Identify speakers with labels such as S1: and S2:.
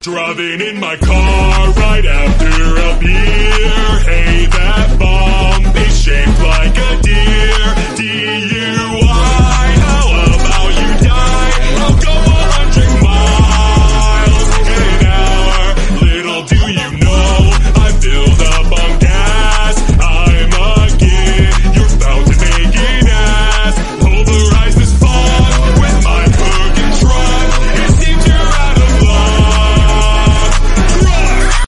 S1: Driving in my car right after a beer. Hey, that bomb is shaped like a deer.